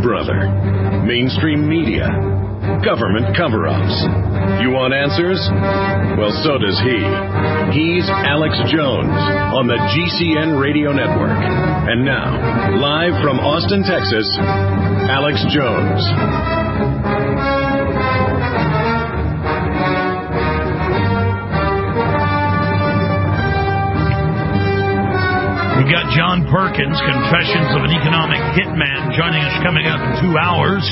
brother. Mainstream media. Government cover-ups. You want answers? Well, so does he. He's Alex Jones on the GCN Radio Network. And now, live from Austin, Texas, Alex Jones. We've got John Perkins, Confessions of an Economic Hitman, joining us coming up in 2 hours.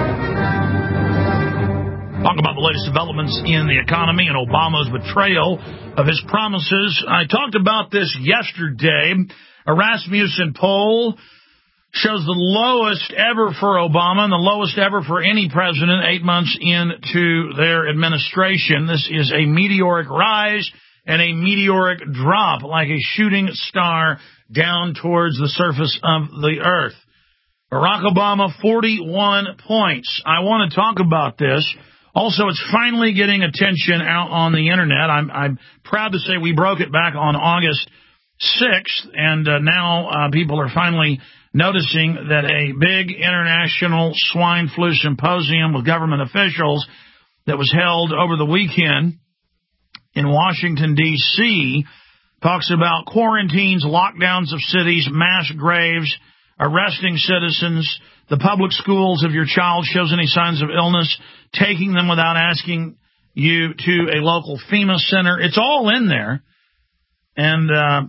Talk about the latest developments in the economy and Obama's betrayal of his promises. I talked about this yesterday. A Rasmussen poll shows the lowest ever for Obama and the lowest ever for any president 8 months into their administration. This is a meteoric rise and a meteoric drop, like a shooting star down towards the surface of the earth. Barack Obama, 41 points. I want to talk about this. Also, it's finally getting attention out on the internet. I'm proud to say we broke it back on August 6th, and now people are finally noticing that a big international swine flu symposium with government officials that was held over the weekend in Washington, D.C., talks about quarantines, lockdowns of cities, mass graves, arresting citizens, the public schools if your child shows any signs of illness, taking them without asking you to a local FEMA center. It's all in there. And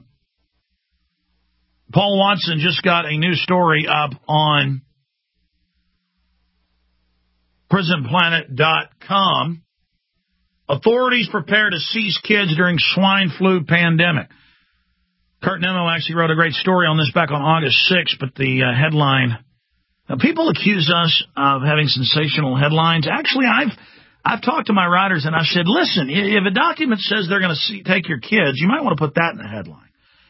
Paul Watson just got a new story up on prisonplanet.com. Authorities prepare to seize kids during swine flu pandemic. Kurt Nemo actually wrote a great story on this back on August 6th, but the headline... Now, people accuse us of having sensational headlines. Actually, I've talked to my writers, and I've said, listen, if a document says they're going to take your kids, you might want to put that in the headline.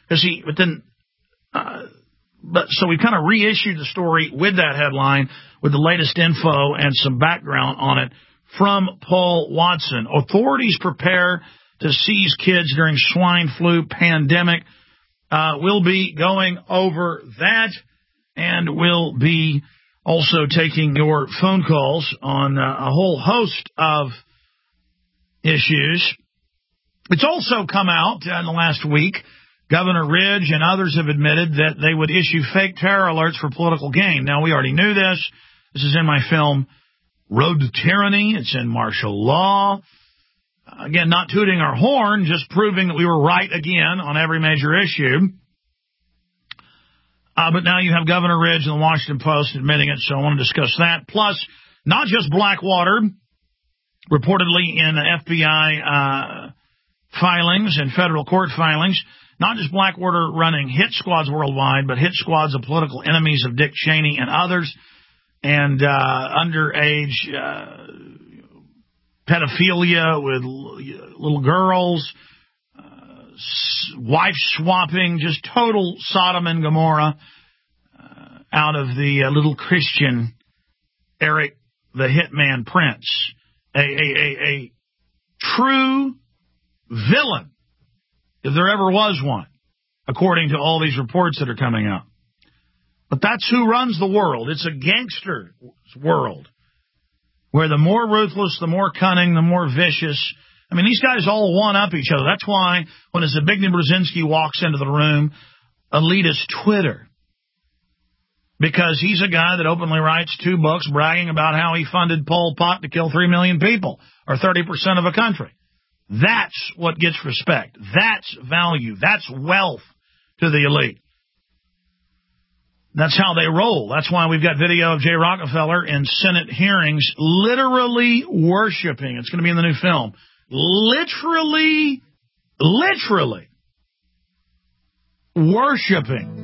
So we kind of reissued the story with that headline, with the latest info and some background on it, from Paul Watson. Authorities prepare to seize kids during swine flu pandemic. We'll be going over that, and we'll be also taking your phone calls on a whole host of issues. It's also come out in the last week. Governor Ridge and others have admitted that they would issue fake terror alerts for political gain. Now, we already knew this. This is in my film, Road to Tyranny. It's in martial law. Again, not tooting our horn, just proving that we were right again on every major issue. But now you have Governor Ridge and the Washington Post admitting it, so I want to discuss that. Plus, not just Blackwater, reportedly in FBI filings and federal court filings, not just Blackwater running hit squads worldwide, but hit squads of political enemies of Dick Cheney and others, and underage pedophilia with little girls, wife swapping, just total Sodom and Gomorrah out of the little Christian Eric the Hitman Prince, a true villain, if there ever was one, according to all these reports that are coming out. But that's who runs the world. It's a gangster world, where the more ruthless, the more cunning, the more vicious. I mean, these guys all one-up each other. That's why when Zbigniew Brzezinski walks into the room, elitist Twitter, because he's a guy that openly writes 2 books bragging about how he funded Pol Pot to kill 3 million people, or 30% of a country. That's what gets respect. That's value. That's wealth to the elite. That's how they roll. That's why we've got video of Jay Rockefeller in Senate hearings literally worshiping. It's going to be in the new film. Literally worshiping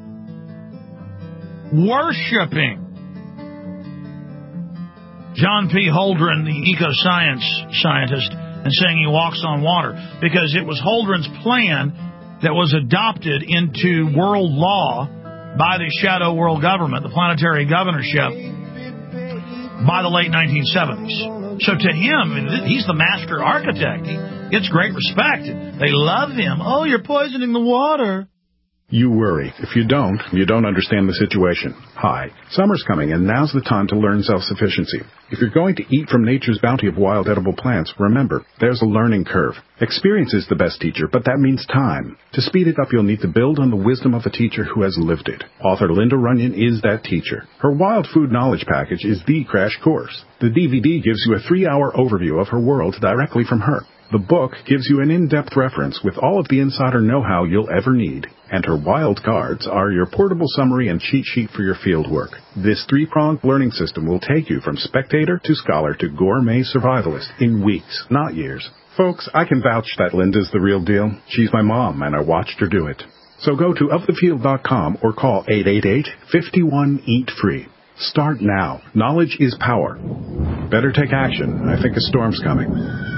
John P. Holdren, the eco-science scientist, and saying he walks on water, because it was Holdren's plan that was adopted into world law by the shadow world government, the planetary governorship, by the late 1970s. So to him, he's the master architect. He gets great respect. They love him. Oh, you're poisoning the water. You worry. If you don't understand the situation. Hi, summer's coming, and now's the time to learn self-sufficiency. If you're going to eat from nature's bounty of wild edible plants, remember, there's a learning curve. Experience is the best teacher, but that means time. To speed it up, you'll need to build on the wisdom of a teacher who has lived it. Author Linda Runyon is that teacher. Her Wild Food Knowledge Package is the crash course. The DVD gives you a 3-hour overview of her world directly from her. The book gives you an in-depth reference with all of the insider know-how you'll ever need. And her wild cards are your portable summary and cheat sheet for your field work. This 3-pronged learning system will take you from spectator to scholar to gourmet survivalist in weeks, not years. Folks, I can vouch that Linda's the real deal. She's my mom, and I watched her do it. So go to ofthefield.com or call 888-51-EAT-FREE. Start now. Knowledge is power. Better take action. I think a storm's coming.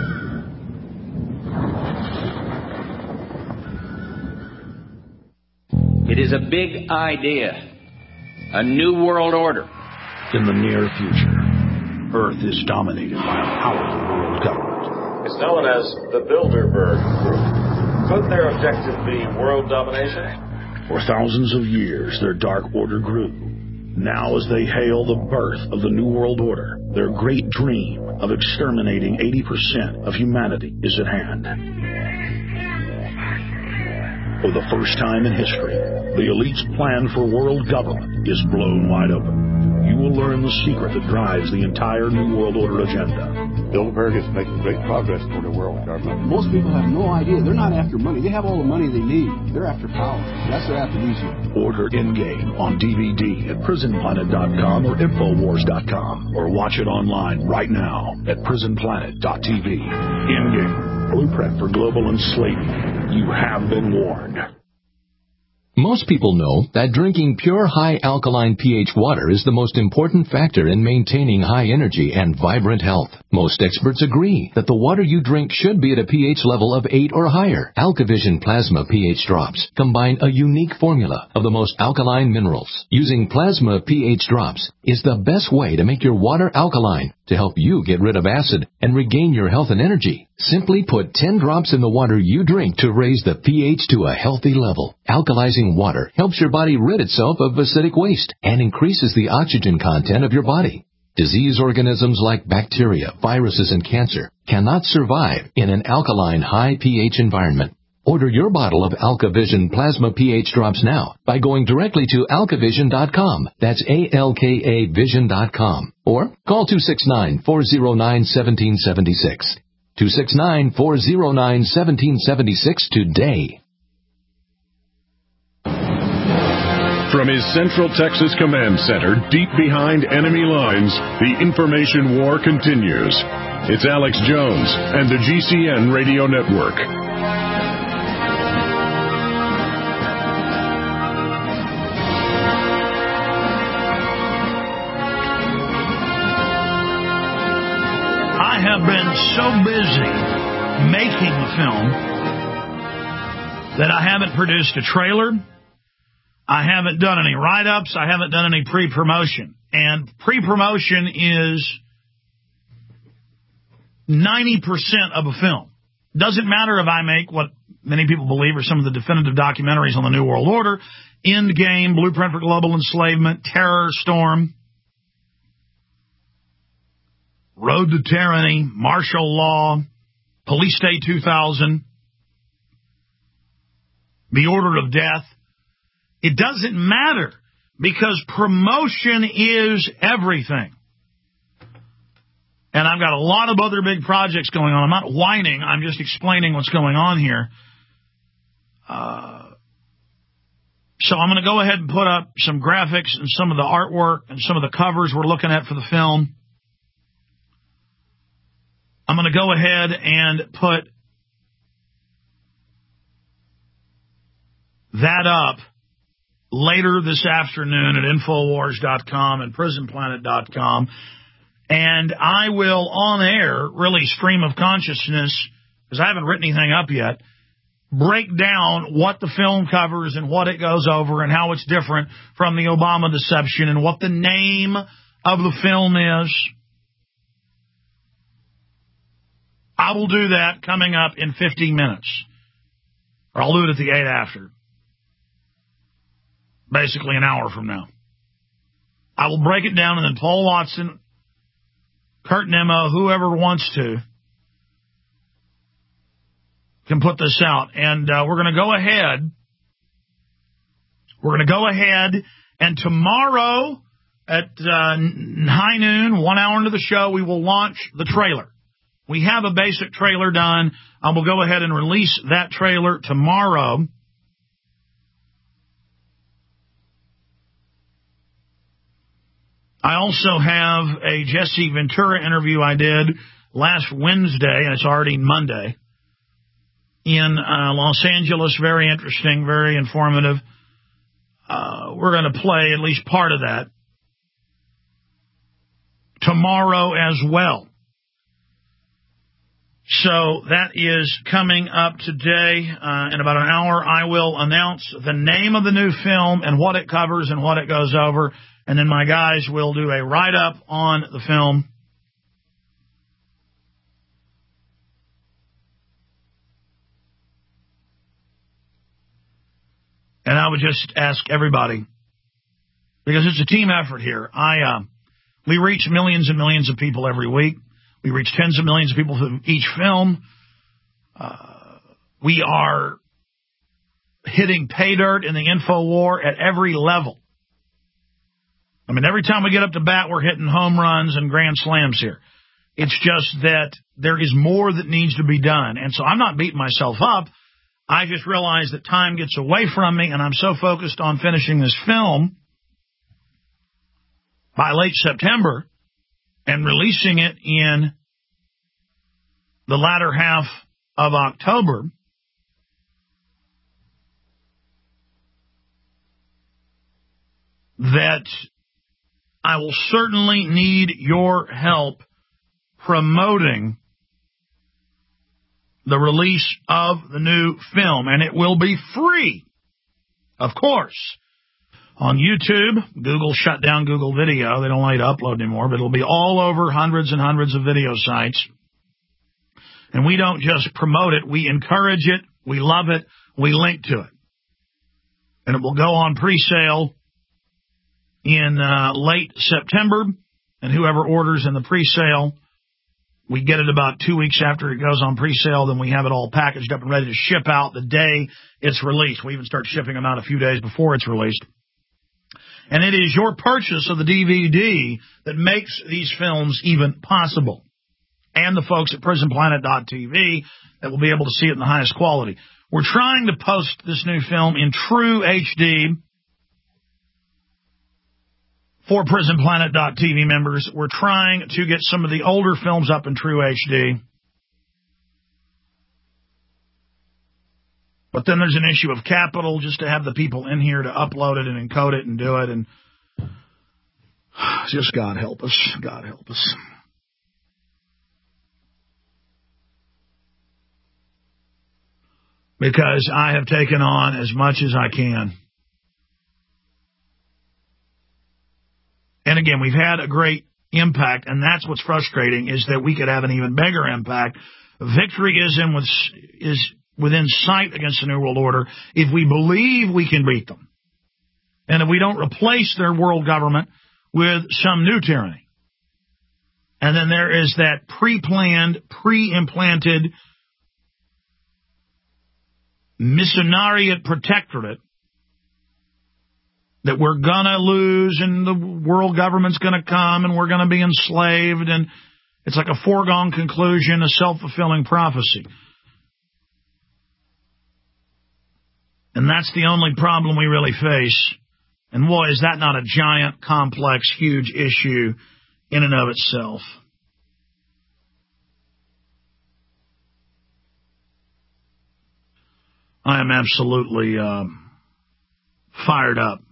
It is a big idea, a new world order. In the near future, Earth is dominated by a powerful world government. It's known as the Bilderberg Group. Could their objective be world domination? For thousands of years, their dark order grew. Now, as they hail the birth of the New World Order, their great dream of exterminating 80% of humanity is at hand. For the first time in history, the elite's plan for world government is blown wide open. You will learn the secret that drives the entire New World Order agenda. Bilderberg is making great progress toward a world government. Most people have no idea. They're not after money. They have all the money they need. They're after power. That's what they're after these years. Order Endgame on DVD at PrisonPlanet.com or Infowars.com, or watch it online right now at PrisonPlanet.tv. Endgame, blueprint for global enslavement. You have been warned. Most people know that drinking pure high alkaline pH water is the most important factor in maintaining high energy and vibrant health. Most experts agree that the water you drink should be at a pH level of 8 or higher. AlkaVision Plasma pH drops combine a unique formula of the most alkaline minerals. Using Plasma pH drops is the best way to make your water alkaline to help you get rid of acid and regain your health and energy. Simply put 10 drops in the water you drink to raise the pH to a healthy level. Alkalizing water helps your body rid itself of acidic waste and increases the oxygen content of your body. Disease organisms like bacteria, viruses, and cancer cannot survive in an alkaline high pH environment. Order your bottle of AlkaVision Plasma pH drops now by going directly to alkavision.com. That's ALKA Vision.com. Or call 269-409-1776. 269-409-1776 today. From his Central Texas Command Center, deep behind enemy lines, the information war continues. It's Alex Jones and the GCN Radio Network. I have been so busy making the film that I haven't produced a trailer. I haven't done any write-ups. I haven't done any pre-promotion. And pre-promotion is 90% of a film. Doesn't matter if I make what many people believe are some of the definitive documentaries on the New World Order, Endgame, Blueprint for Global Enslavement, Terror Storm, Road to Tyranny, Martial Law, Police State 2000, The Order of Death. It doesn't matter because promotion is everything. And I've got a lot of other big projects going on. I'm not whining. I'm just explaining what's going on here. So I'm going to go ahead and put up some graphics and some of the artwork and some of the covers we're looking at for the film. I'm going to go ahead and put that up later this afternoon at Infowars.com and PrisonPlanet.com. And I will, on air, really stream of consciousness, because I haven't written anything up yet, break down what the film covers and what it goes over and how it's different from the Obama deception and what the name of the film is. I will do that coming up in 15 minutes. Or I'll do it at the 8 after. basically an hour from now. I will break it down, and then Paul Watson, Kurt Nimmo, whoever wants to, can put this out. And we're going to go ahead. We're going to go ahead, and tomorrow at high noon, 1 hour into the show, we will launch the trailer. We have a basic trailer done. I will go ahead and release that trailer tomorrow. I also have a Jesse Ventura interview I did last Wednesday, and it's already Monday, in Los Angeles. Very interesting, very informative. We're going to play at least part of that tomorrow as well. So that is coming up today. In about an hour, I will announce the name of the new film and what it covers and what it goes over. And then my guys will do a write-up on the film. And I would just ask everybody, because it's a team effort here. We reach millions and millions of people every week. We reach tens of millions of people through each film. We are hitting pay dirt in the info war at every level. I mean, every time we get up to bat, we're hitting home runs and grand slams here. It's just that there is more that needs to be done. And so I'm not beating myself up. I just realize that time gets away from me, and I'm so focused on finishing this film by late September and releasing it in the latter half of October that I will certainly need your help promoting the release of the new film. And it will be free, of course, on YouTube. Google shut down Google Video. They don't like to upload anymore, but it'll be all over hundreds and hundreds of video sites. And we don't just promote it. We encourage it. We love it. We link to it. And it will go on pre-sale in late September, and whoever orders in the pre-sale, we get it about 2 weeks after it goes on pre-sale, then we have it all packaged up and ready to ship out the day it's released. We even start shipping them out a few days before it's released. And it is your purchase of the DVD that makes these films even possible. And the folks at PrisonPlanet.tv that will be able to see it in the highest quality. We're trying to post this new film in true HD for PrisonPlanet.tv members. We're trying to get some of the older films up in true HD. But then there's an issue of capital just to have the people in here to upload it and encode it and do it. And just God help us. God help us. Because I have taken on as much as I can. And again, we've had a great impact, and that's what's frustrating, is that we could have an even bigger impact. Victory is within sight against the New World Order if we believe we can beat them. And if we don't replace their world government with some new tyranny. And then there is that pre-planned, pre-implanted missionariate protectorate that we're going to lose and the world government's going to come and we're going to be enslaved, and it's like a foregone conclusion, a self-fulfilling prophecy. And that's the only problem we really face. And boy, is that not a giant, complex, huge issue in and of itself. I am absolutely fired up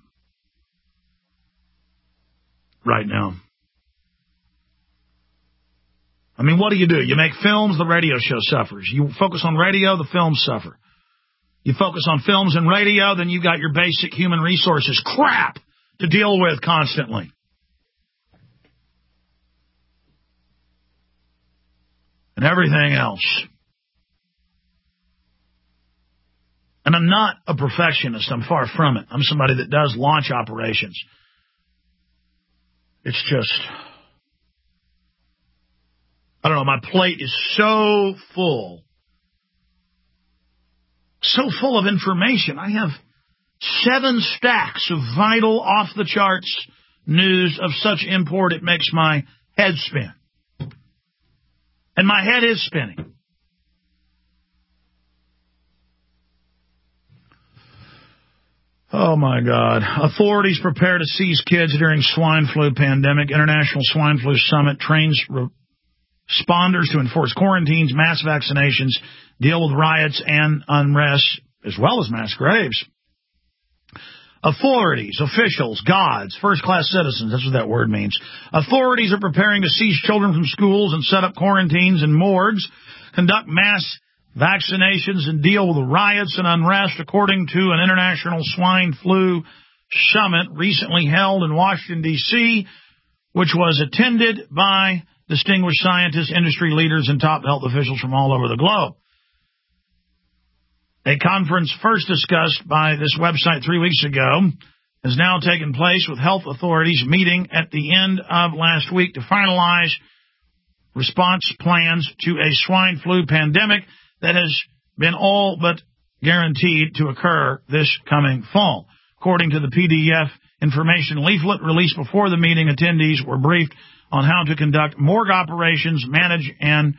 right now. I mean, what do? You make films, the radio show suffers. You focus on radio, the films suffer. You focus on films and radio, then you got your basic human resources crap to deal with constantly. And everything else. And I'm not a perfectionist. I'm far from it. I'm somebody that does launch operations. It's just, I don't know, my plate is so full of information. I have 7 stacks of vital, off-the-charts news of such import it makes my head spin. And my head is spinning. Oh, my God. Authorities prepare to seize kids during swine flu pandemic. International Swine Flu Summit trains responders to enforce quarantines, mass vaccinations, deal with riots and unrest, as well as mass graves. Authorities, officials, gods, first-class citizens, that's what that word means. Authorities are preparing to seize children from schools and set up quarantines and morgues, conduct mass vaccinations, and deal with the riots and unrest, according to an international swine flu summit recently held in Washington, D.C., which was attended by distinguished scientists, industry leaders, and top health officials from all over the globe. A conference first discussed by this website 3 weeks ago has now taken place, with health authorities meeting at the end of last week to finalize response plans to a swine flu pandemic that has been all but guaranteed to occur this coming fall. According to the PDF information leaflet released before the meeting, attendees were briefed on how to conduct morgue operations, manage and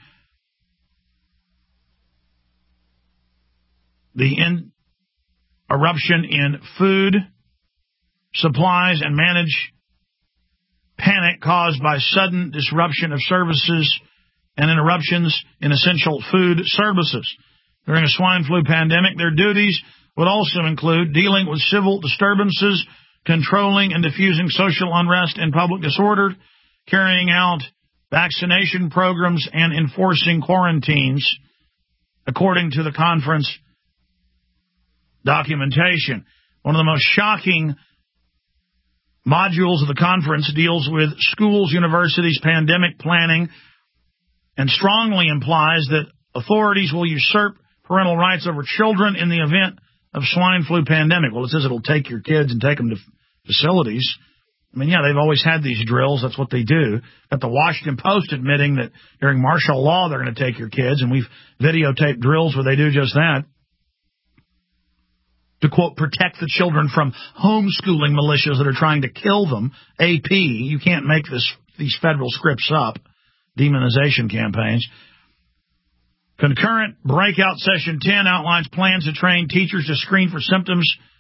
the eruption in food supplies and manage panic caused by sudden disruption of services and interruptions in essential food services. During a swine flu pandemic, their duties would also include dealing with civil disturbances, controlling and diffusing social unrest and public disorder, carrying out vaccination programs, and enforcing quarantines, according to the conference documentation. One of the most shocking modules of the conference deals with schools, universities, pandemic planning, and strongly implies that authorities will usurp parental rights over children in the event of swine flu pandemic. Well, it says it'll take your kids and take them to facilities. I mean, yeah, they've always had these drills. That's what they do. Got the Washington Post admitting that during martial law they're going to take your kids, and we've videotaped drills where they do just that. To, quote, protect the children from homeschooling militias that are trying to kill them. AP, you can't make these federal scripts up. Demonization campaigns. Concurrent breakout session 10 outlines plans to train teachers to screen for symptoms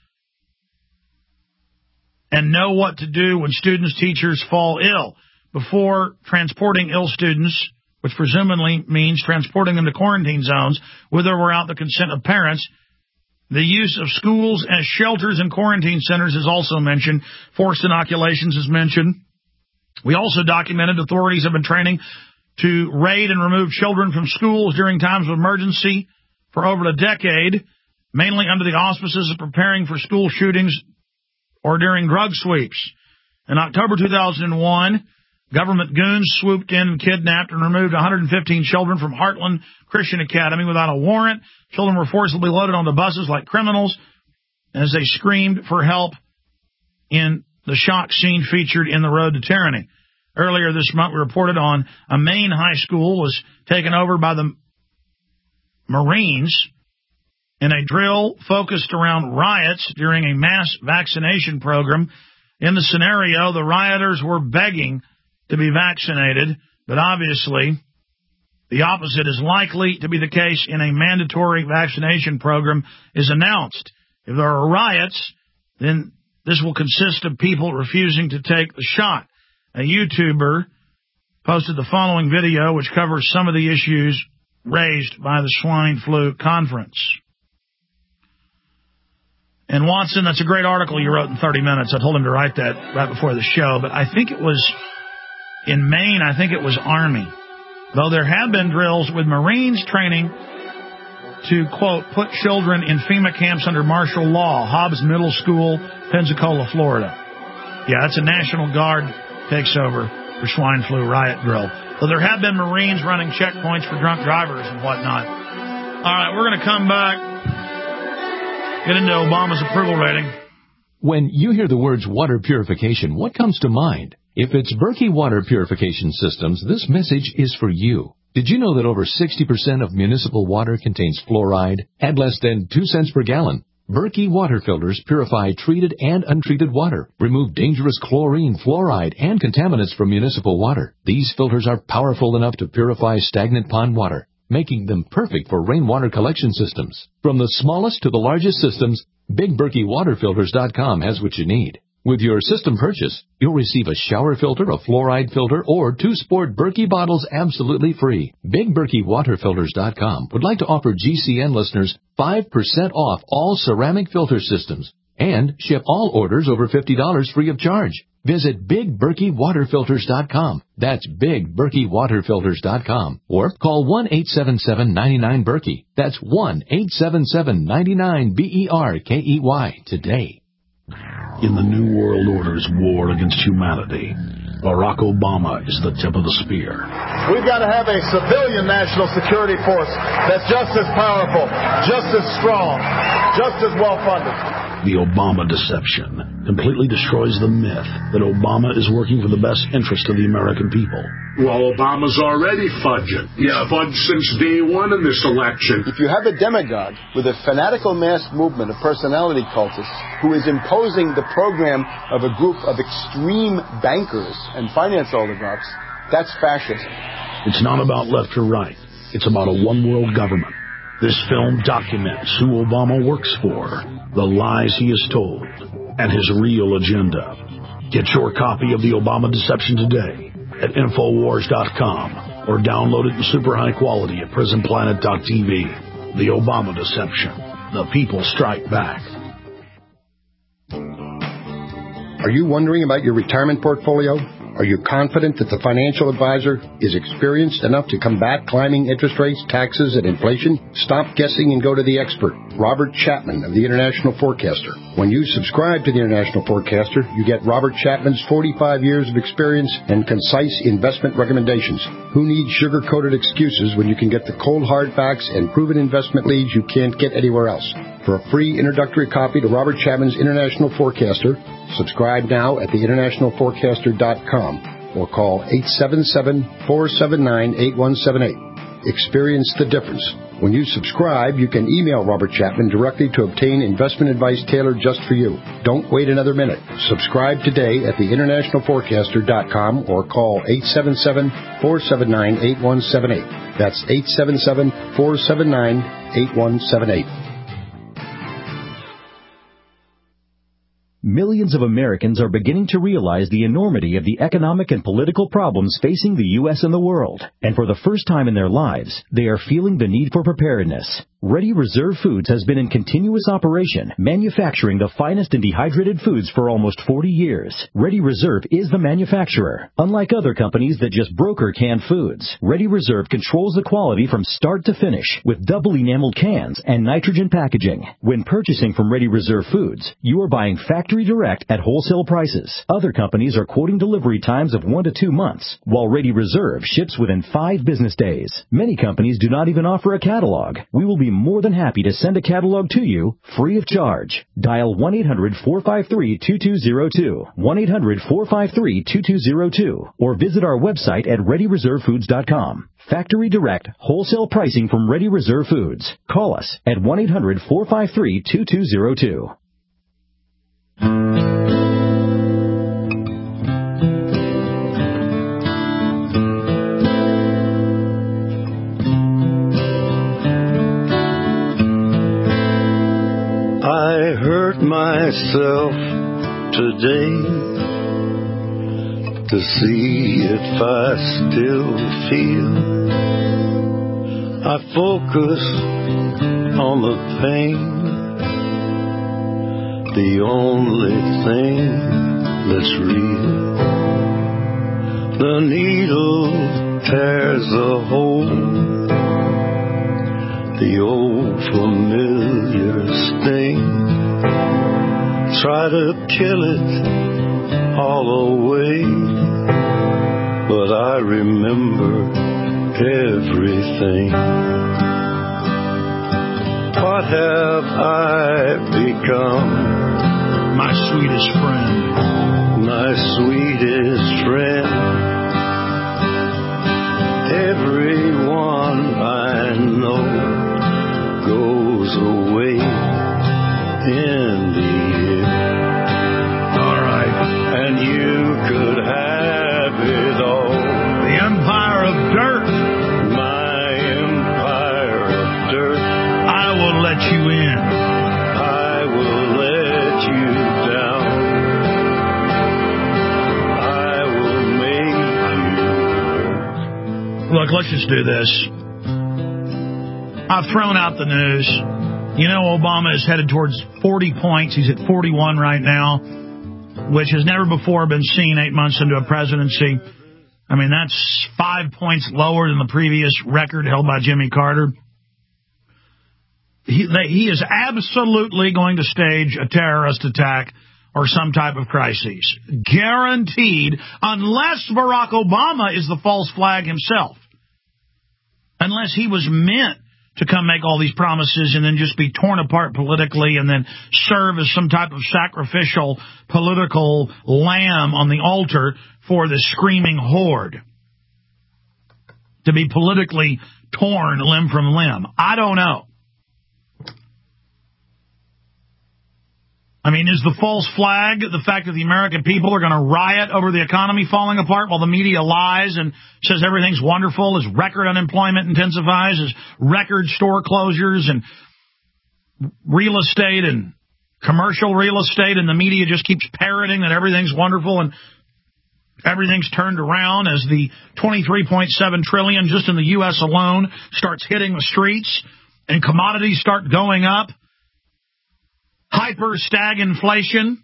and know what to do when students, teachers fall ill before transporting ill students, which presumably means transporting them to quarantine zones with or without the consent of parents. The use of schools as shelters and quarantine centers is also mentioned. Forced inoculations is mentioned. We also documented authorities have been training to raid and remove children from schools during times of emergency for over a decade, mainly under the auspices of preparing for school shootings or during drug sweeps. In October 2001, government goons swooped in and kidnapped and removed 115 children from Heartland Christian Academy without a warrant. Children were forcibly loaded onto buses like criminals as they screamed for help in the shock scene featured in The Road to Tyranny. Earlier this month, we reported on a Maine high school was taken over by the Marines in a drill focused around riots during a mass vaccination program. In the scenario, the rioters were begging to be vaccinated, but obviously the opposite is likely to be the case in a mandatory vaccination program is announced. If there are riots, then this will consist of people refusing to take the shot. A YouTuber posted the following video, which covers some of the issues raised by the swine flu conference. And Watson, that's a great article you wrote in 30 minutes. I told him to write that right before the show, but I think it was in Maine, I think it was Army. Though there have been drills with Marines training to, quote, put children in FEMA camps under martial law, Hobbs Middle School, Pensacola, Florida. Yeah, that's a National Guard takes over for swine flu riot drill. So there have been Marines running checkpoints for drunk drivers and whatnot. All right, we're going to come back. Get into Obama's approval rating. When you hear the words water purification, what comes to mind? If it's Berkey Water Purification Systems, this message is for you. Did you know that over 60% of municipal water contains fluoride at less than 2 cents per gallon? Berkey water filters purify treated and untreated water, remove dangerous chlorine, fluoride, and contaminants from municipal water. These filters are powerful enough to purify stagnant pond water, making them perfect for rainwater collection systems. From the smallest to the largest systems, BigBerkeyWaterFilters.com has what you need. With your system purchase, you'll receive a shower filter, a fluoride filter, or 2 sport Berkey bottles absolutely free. BigBerkeyWaterFilters.com would like to offer GCN listeners 5% off all ceramic filter systems and ship all orders over $50 free of charge. Visit BigBerkeyWaterFilters.com. That's BigBerkeyWaterFilters.com. Or call 1-877-99-BERKEY. That's 1-877-99-BERKEY today. In the New World Order's war against humanity, Barack Obama is the tip of the spear. We've got to have a civilian national security force that's just as powerful, just as strong, just as well-funded. The Obama deception completely destroys the myth that Obama is working for the best interest of the American people. Well, Obama's already fudging. He's fudged since day one in this election. If you have a demagogue with a fanatical mass movement of personality cultists who is imposing the program of a group of extreme bankers and finance oligarchs, that's fascism. It's not about left or right. It's about a one-world government. This film documents who Obama works for, the lies he has told, and his real agenda. Get your copy of The Obama Deception today at Infowars.com or download it in super high quality at PrisonPlanet.tv. The Obama Deception. The people strike back. Are you wondering about your retirement portfolio? Are you confident that the financial advisor is experienced enough to combat climbing interest rates, taxes, and inflation? Stop guessing and go to the expert, Robert Chapman of the International Forecaster. When you subscribe to the International Forecaster, you get Robert Chapman's 45 years of experience and concise investment recommendations. Who needs sugar-coated excuses when you can get the cold hard facts and proven investment leads you can't get anywhere else? For a free introductory copy to Robert Chapman's International Forecaster, subscribe now at theInternationalForecaster.com or call 877-479-8178. Experience the difference. When you subscribe, you can email Robert Chapman directly to obtain investment advice tailored just for you. Don't wait another minute. Subscribe today at theInternationalForecaster.com or call 877-479-8178. That's 877-479-8178. Millions of Americans are beginning to realize the enormity of the economic and political problems facing the U.S. and the world. And for the first time in their lives, they are feeling the need for preparedness. Ready Reserve Foods has been in continuous operation, manufacturing the finest in dehydrated foods for almost 40 years. Ready Reserve is the manufacturer. Unlike other companies that just broker canned foods, Ready Reserve controls the quality from start to finish with double enameled cans and nitrogen packaging. When purchasing from Ready Reserve Foods, you are buying factory direct at wholesale prices. Other companies are quoting delivery times of 1 to 2 months, while Ready Reserve ships within 5 business days. Many companies do not even offer a catalog. We will be more than happy to send a catalog to you free of charge. Dial 1-800-453-2202, 1-800-453-2202, or visit our website at ReadyReserveFoods.com. Factory direct, wholesale pricing from Ready Reserve Foods. Call us at 1-800-453-2202. I hurt myself today to see if I still feel. I focus on the pain, the only thing that's real. The needle tears a hole, the old familiar sting. Try to kill it all away, but I remember everything. What have I become? My sweetest friend. My sweetest friend. Everyone I know goes away in the end. All right. And you could have it all. The empire of dirt. My empire of dirt. I will let you in. I will let you down. I will make you hurt. Look, let's just do this. I've thrown out the news. You know, Obama is headed towards 40 points. He's at 41 right now, which has never before been seen 8 months into a presidency. I mean, that's 5 points lower than the previous record held by Jimmy Carter. He is absolutely going to stage a terrorist attack or some type of crisis. Guaranteed, unless Barack Obama is the false flag himself. Unless he was meant to come make all these promises and then just be torn apart politically and then serve as some type of sacrificial political lamb on the altar for the screaming horde. To be politically torn limb from limb. I don't know. I mean, is the false flag the fact that the American people are going to riot over the economy falling apart while the media lies and says everything's wonderful, as record unemployment intensifies, as record store closures and real estate and commercial real estate, and the media just keeps parroting that everything's wonderful and everything's turned around as the $23.7 trillion just in the U.S. alone starts hitting the streets and commodities start going up. Hyper-stagflation.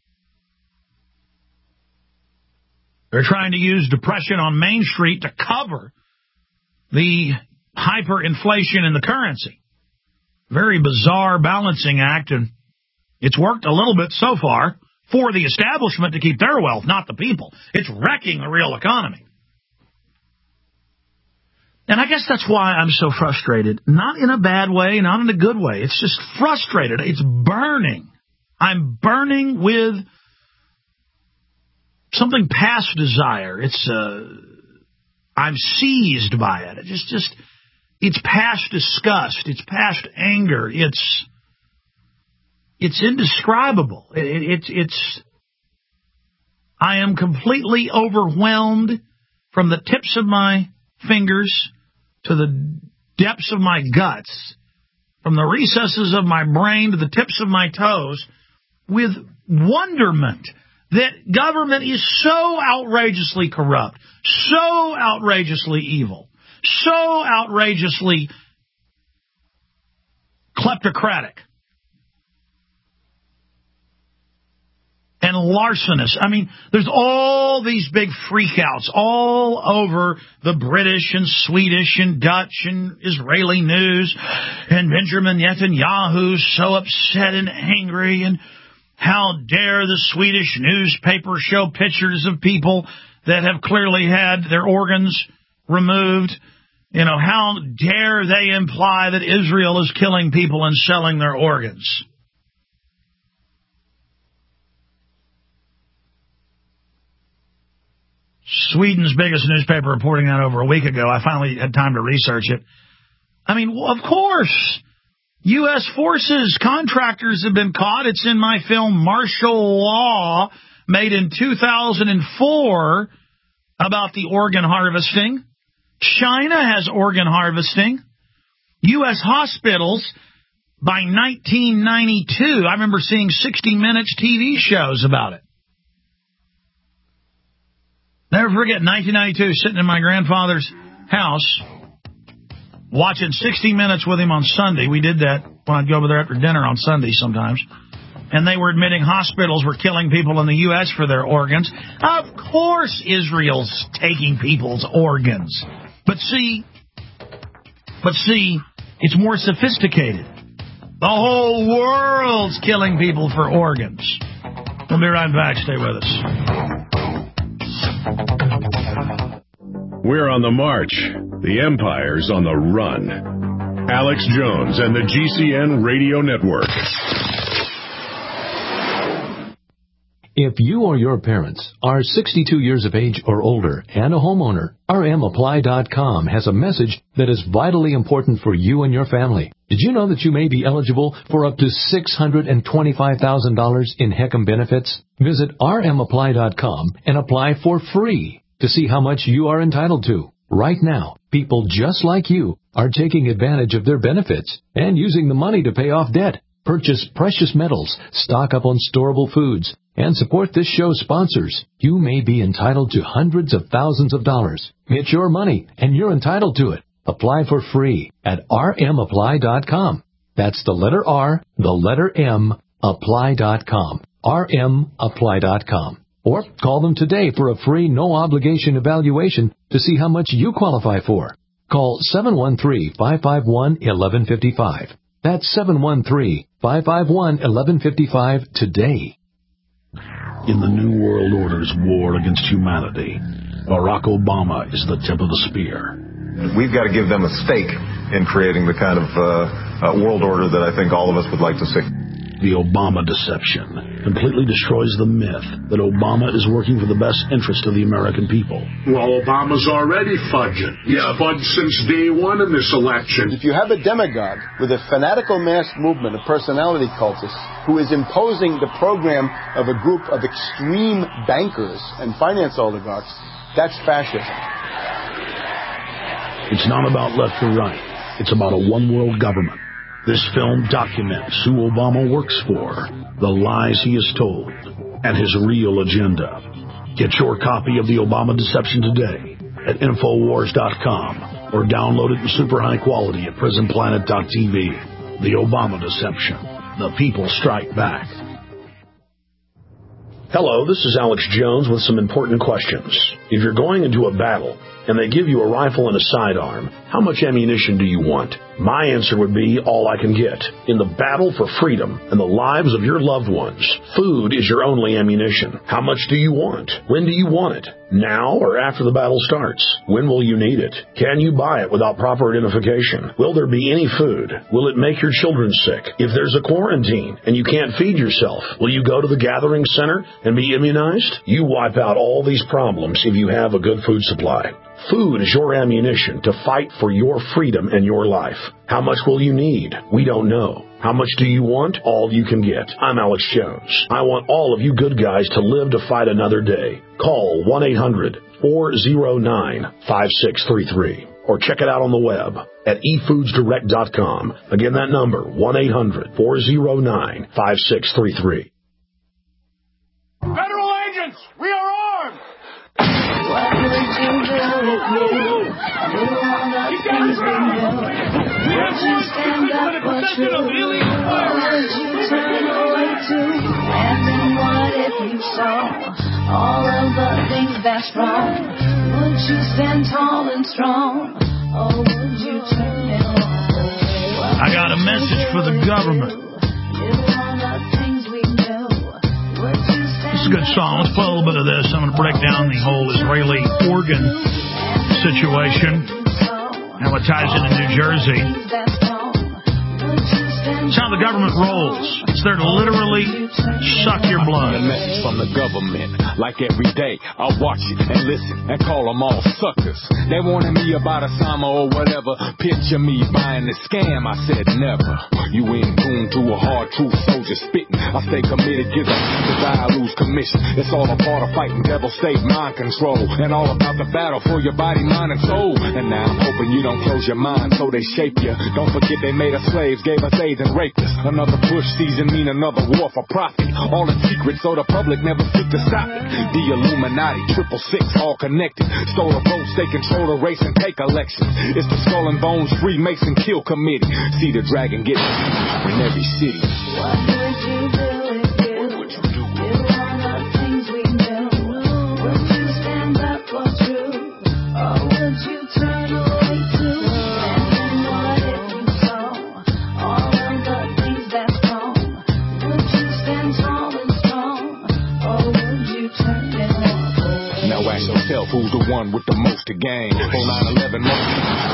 They're trying to use depression on Main Street to cover the hyperinflation in the currency. Very bizarre balancing act, and it's worked a little bit so far for the establishment to keep their wealth, not the people. It's wrecking the real economy. And I guess that's why I'm so frustrated. Not in a bad way, not in a good way. It's just frustrated. It's burning. I'm burning with something past desire. I'm seized by it. It's past disgust. It's past anger. It's indescribable. I am completely overwhelmed from the tips of my fingers to the depths of my guts, from the recesses of my brain to the tips of my toes, with wonderment that government is so outrageously corrupt, so outrageously evil, so outrageously kleptocratic and larcenous. I mean, there's all these big freakouts all over the British and Swedish and Dutch and Israeli news, and Benjamin Netanyahu's so upset and angry, and how dare the Swedish newspaper show pictures of people that have clearly had their organs removed. You know, how dare they imply that Israel is killing people and selling their organs. Sweden's biggest newspaper reporting that over a week ago. I finally had time to research it. I mean, of course, U.S. forces, contractors have been caught. It's in my film Martial Law, made in 2004, about the organ harvesting. China has organ harvesting. U.S. hospitals, by 1992, I remember seeing 60 Minutes TV shows about it. Never forget 1992, sitting in my grandfather's house, watching 60 Minutes with him on Sunday. We did that when I'd go over there after dinner on Sunday sometimes. And they were admitting hospitals were killing people in the U.S. for their organs. Of course Israel's taking people's organs. But see, it's more sophisticated. The whole world's killing people for organs. We'll be right back. Stay with us. We're on the march. The empire's on the run. Alex Jones and the GCN Radio Network. If you or your parents are 62 years of age or older and a homeowner, RMApply.com has a message that is vitally important for you and your family. Did you know that you may be eligible for up to $625,000 in HECM benefits? Visit RMApply.com and apply for free to see how much you are entitled to. Right now, people just like you are taking advantage of their benefits and using the money to pay off debt, purchase precious metals, stock up on storable foods, and support this show's sponsors. You may be entitled to hundreds of thousands of dollars. It's your money, and you're entitled to it. Apply for free at rmapply.com. That's the letter R, the letter M, apply.com. rmapply.com. Or call them today for a free no-obligation evaluation to see how much you qualify for. Call 713-551-1155. That's 713-551-1155 today. In the New World Order's war against humanity, Barack Obama is the tip of the spear. We've got to give them a stake in creating the kind of world order that I think all of us would like to see. The Obama deception completely destroys the myth that Obama is working for the best interest of the American people. Well, Obama's already fudging. He's fudged since day one in this election. If you have a demagogue with a fanatical mass movement of personality cultists who is imposing the program of a group of extreme bankers and finance oligarchs, that's fascism. It's not about left or right. It's about a one-world government. This film documents who Obama works for, the lies he has told, and his real agenda. Get your copy of The Obama Deception today at Infowars.com or download it in super high quality at PrisonPlanet.tv. The Obama Deception. The people strike back. Hello, this is Alex Jones with some important questions. If you're going into a battle and they give you a rifle and a sidearm, how much ammunition do you want? My answer would be all I can get. In the battle for freedom and the lives of your loved ones, food is your only ammunition. How much do you want? When do you want it? Now or after the battle starts? When will you need it? Can you buy it without proper identification? Will there be any food? Will it make your children sick? If there's a quarantine and you can't feed yourself, will you go to the gathering center and be immunized? You wipe out all these problems if you have a good food supply. Food is your ammunition to fight for your freedom and your life. How much will you need? We don't know. How much do you want? All you can get. I'm Alex Jones. I want all of you good guys to live to fight another day. Call 1-800-409-5633 or check it out on the web at efoodsdirect.com. Again, that number, 1-800-409-5633. Federal agents, we are armed! What would you do if you knew all the things we knew? Would you stand up for truth? Or would you turn away too? And then what if you saw all of the things that's wrong? Would you stand tall and strong? Or would you turn it away? I got a message for the government. It's a good song. Let's play a little bit of this. I'm going to break down the whole Israeli organ situation, how it ties into New Jersey. It's how the government rolls. It's there to literally suck your blood. A message from the government. Like every day, I watch it and listen and call them all suckers. They wanted me about Osama or whatever. Picture me buying the scam. I said never. You in tune to a hard truth soldier spitting. I stay committed, get up, cause I lose commission. It's all a part of fighting devil state mind control. And all about the battle for your body, mind, and soul. And now I'm hoping you don't close your mind so they shape you. Don't forget they made us slaves, gave us AIDS and raped us. Another push season mean another war for profit. All in secret so the public never seek to stop it. The Illuminati, 666, all connected. Stole a vote, they control the race and take elections. It's the Skull and Bones Freemason Kill Committee. See the dragon get in every city. What would you do if you knew all the things we knew? Would you stand up for truth? Or would you turn away too? And then what if you saw all of the things that's wrong? Would you stand tall and strong? Or would you turn it away? Now ask yourself who's the one with the most to gain. On 9/11, most couldn't stand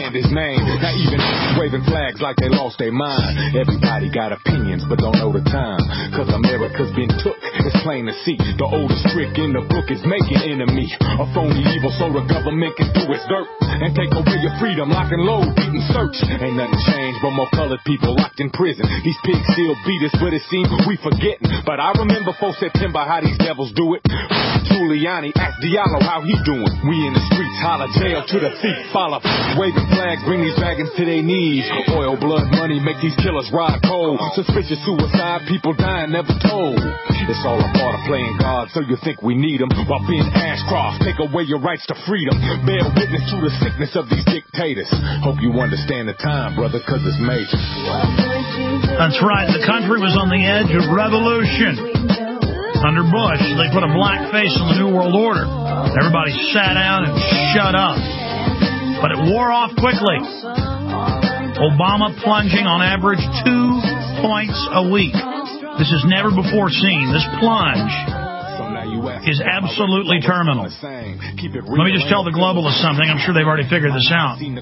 demand his name. Now even waving flags like they lost their mind. Everybody got opinions, but don't know the time. Cause America's been took, it's plain to see. The oldest trick in the book is making enemy. A phony evil so the government can do its dirt and take away your freedom, lock and load, beat and search. Ain't nothing changed but more colored people locked in prison. These pigs still beat us, but it seems we forgetting. But I remember 4 September how these devils do it. Giuliani, ask Diallo how he doing. We in the streets, holler jail to the feet, follow, waving flags, bring these dragons to their knees. Oil, blood, money, make these killers ride cold. Suspicious suicide, people dying, never told. It's all a part of playing God, so you think we need them. While being Ashcroft, take away your rights to freedom. Bear witness to the sickness of these dictators. Hope you understand the time, brother, cause it's major. That's right, the country was on the edge of revolution. Under Bush, they put a black face on the New World Order. Everybody sat down and shut up. But it wore off quickly. Obama plunging on average 2 points a week. This is never before seen. This plunge is absolutely terminal. Let me just tell the globalists something. I'm sure they've already figured this out. You're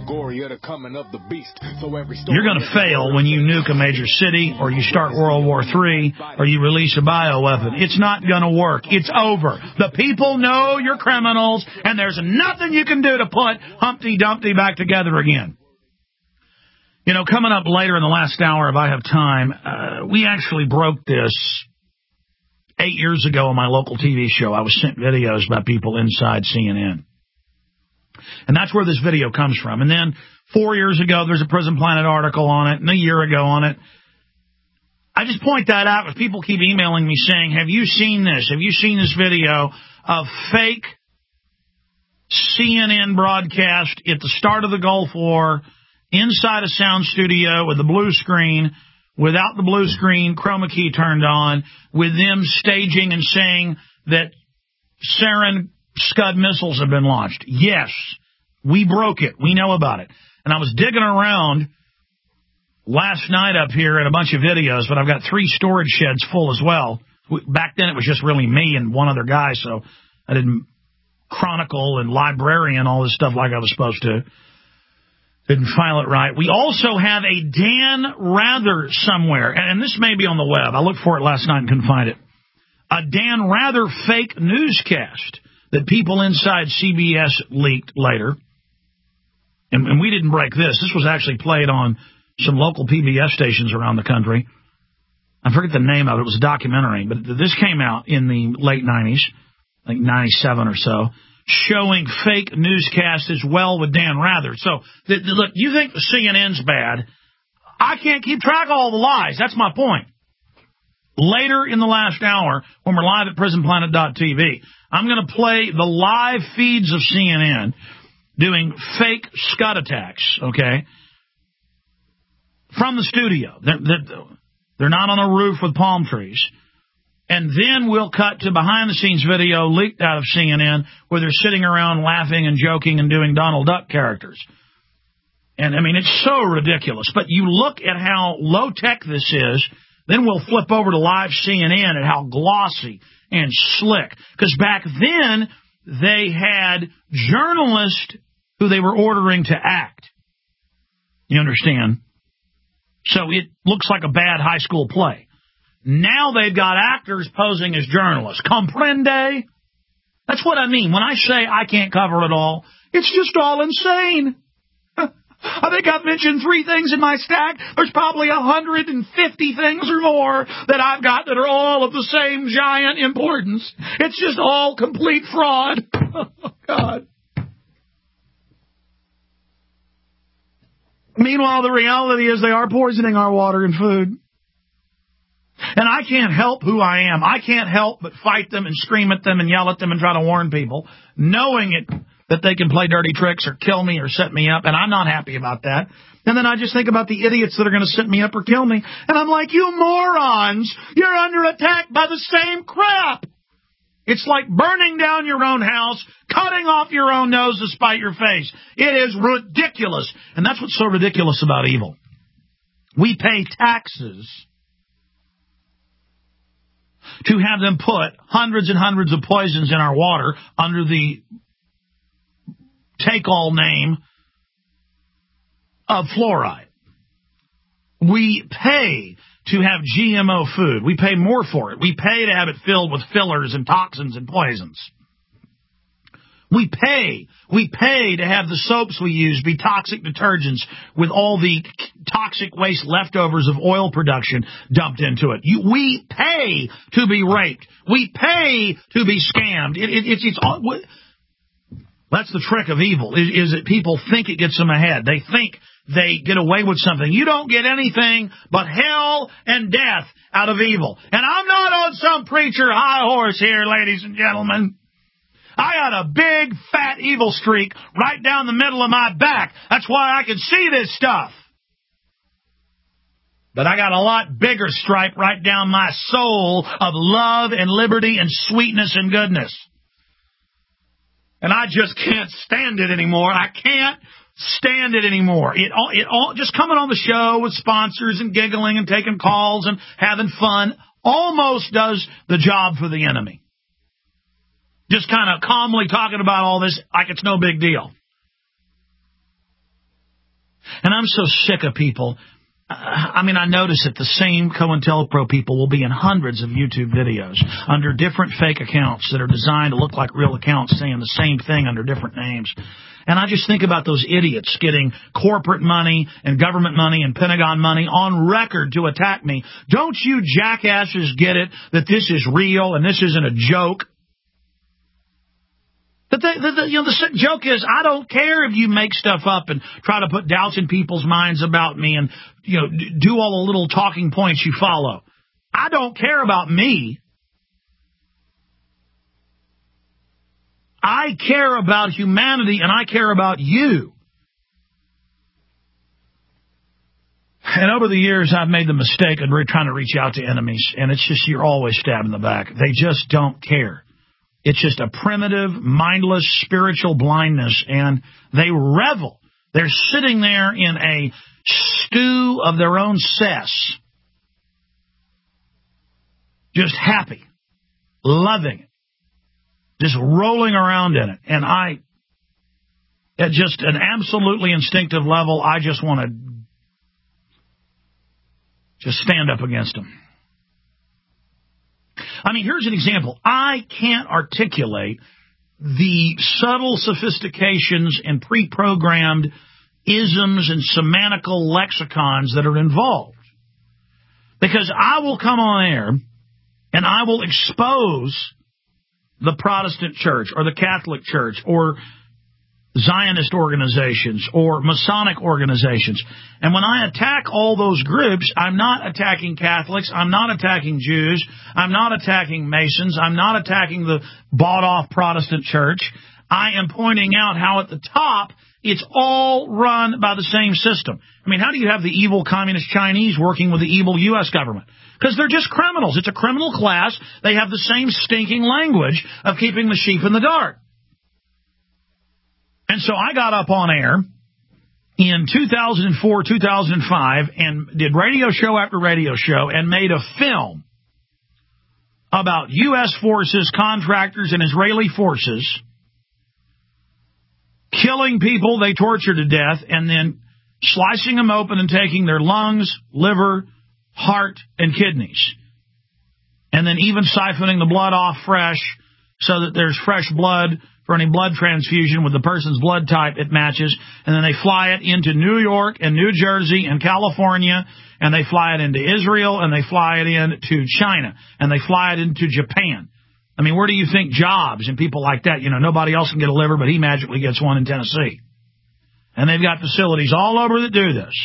going to fail when you nuke a major city, or you start World War III, or you release a bioweapon. It's not going to work. It's over. The people know you're criminals, and there's nothing you can do to put Humpty Dumpty back together again. You know, coming up later in the last hour, if I have time, we actually broke this 8 years ago on my local TV show. I was sent videos by people inside CNN. And that's where this video comes from. And then 4 years ago, there's a Prison Planet article on it, and a year ago on it. I just point that out because people keep emailing me saying, have you seen this? Have you seen this video of fake CNN broadcast at the start of the Gulf War inside a sound studio with a blue screen, without the blue screen, chroma key turned on, with them staging and saying that sarin Scud missiles have been launched? Yes, we broke it. We know about it. And I was digging around last night up here at a bunch of videos, but I've got 3 storage sheds full as well. Back then it was just really me and one other guy, so I didn't chronicle and librarian all this stuff like I was supposed to. Didn't file it right. We also have a Dan Rather somewhere, and this may be on the web. I looked for it last night and couldn't find it. A Dan Rather fake newscast that people inside CBS leaked later. And we didn't break this. This was actually played on some local PBS stations around the country. I forget the name of it. It was a documentary, but this came out in the late 90s, like 97 or so, showing fake newscasts as well with Dan Rather. So, look, you think the CNN's bad. I can't keep track of all the lies. That's my point. Later in the last hour, when we're live at prisonplanet.tv, I'm going to play the live feeds of CNN doing fake Scud attacks, okay, from the studio. They're not on a roof with palm trees. And then we'll cut to behind-the-scenes video leaked out of CNN where they're sitting around laughing and joking and doing Donald Duck characters. And, I mean, it's so ridiculous. But you look at how low-tech this is, then we'll flip over to live CNN at how glossy and slick. Because back then, they had journalists who they were ordering to act. You understand? So it looks like a bad high school play. Now they've got actors posing as journalists. Comprende? That's what I mean. When I say I can't cover it all, it's just all insane. I think I've mentioned 3 things in my stack. There's probably 150 things or more that I've got that are all of the same giant importance. It's just all complete fraud. Oh, God. Meanwhile, the reality is they are poisoning our water and food. And I can't help who I am. I can't help but fight them and scream at them and yell at them and try to warn people, knowing it that they can play dirty tricks or kill me or set me up, and I'm not happy about that. And then I just think about the idiots that are going to set me up or kill me, and I'm like, you morons, you're under attack by the same crap. It's like burning down your own house, cutting off your own nose to spite your face. It is ridiculous. And that's what's so ridiculous about evil. We pay taxes to have them put hundreds and hundreds of poisons in our water under the take-all name of fluoride. We pay to have GMO food. We pay more for it. We pay to have it filled with fillers and toxins and poisons. We pay to have the soaps we use be toxic detergents with all the toxic waste leftovers of oil production dumped into it. We pay to be raped. We pay to be scammed. It's all, that's the trick of evil, is that people think it gets them ahead. They think they get away with something. You don't get anything but hell and death out of evil. And I'm not on some preacher high horse here, ladies and gentlemen. I got a big, fat evil streak right down the middle of my back. That's why I can see this stuff. But I got a lot bigger stripe right down my soul of love and liberty and sweetness and goodness. And I just can't stand it anymore. I can't stand it anymore. It all just coming on the show with sponsors and giggling and taking calls and having fun almost does the job for the enemy. Just kind of calmly talking about all this like it's no big deal. And I'm so sick of people. I mean, I notice that the same COINTELPRO people will be in hundreds of YouTube videos under different fake accounts that are designed to look like real accounts saying the same thing under different names. And I just think about those idiots getting corporate money and government money and Pentagon money on record to attack me. Don't you jackasses get it that this is real and this isn't a joke? The sick joke is, I don't care if you make stuff up and try to put doubts in people's minds about me and, do all the little talking points you follow. I don't care about me. I care about humanity and I care about you. And over the years, I've made the mistake of trying to reach out to enemies, and it's just you're always stabbed in the back. They just don't care. It's just a primitive, mindless, spiritual blindness, and they revel. They're sitting there in a stew of their own cess, just happy, loving it, just rolling around in it. And at just an absolutely instinctive level, I just want to just stand up against them. I mean, here's an example. I can't articulate the subtle sophistications and pre-programmed isms and semantical lexicons that are involved. Because I will come on air and I will expose the Protestant church or the Catholic church or Zionist organizations or Masonic organizations. And when I attack all those groups, I'm not attacking Catholics, I'm not attacking Jews, I'm not attacking Masons, I'm not attacking the bought-off Protestant church. I am pointing out how at the top, it's all run by the same system. I mean, how do you have the evil communist Chinese working with the evil U.S. government? Because they're just criminals. It's a criminal class. They have the same stinking language of keeping the sheep in the dark. And so I got up on air in 2004, 2005, and did radio show after radio show and made a film about U.S. forces, contractors, and Israeli forces killing people they torture to death and then slicing them open and taking their lungs, liver, heart, and kidneys. And then even siphoning the blood off fresh so that there's fresh blood for any blood transfusion with the person's blood type it matches, and then they fly it into New York and New Jersey and California, and they fly it into Israel, and they fly it into China, and they fly it into Japan. I mean, where do you think Jobs and people like that, nobody else can get a liver, but he magically gets one in Tennessee. And they've got facilities all over that do this.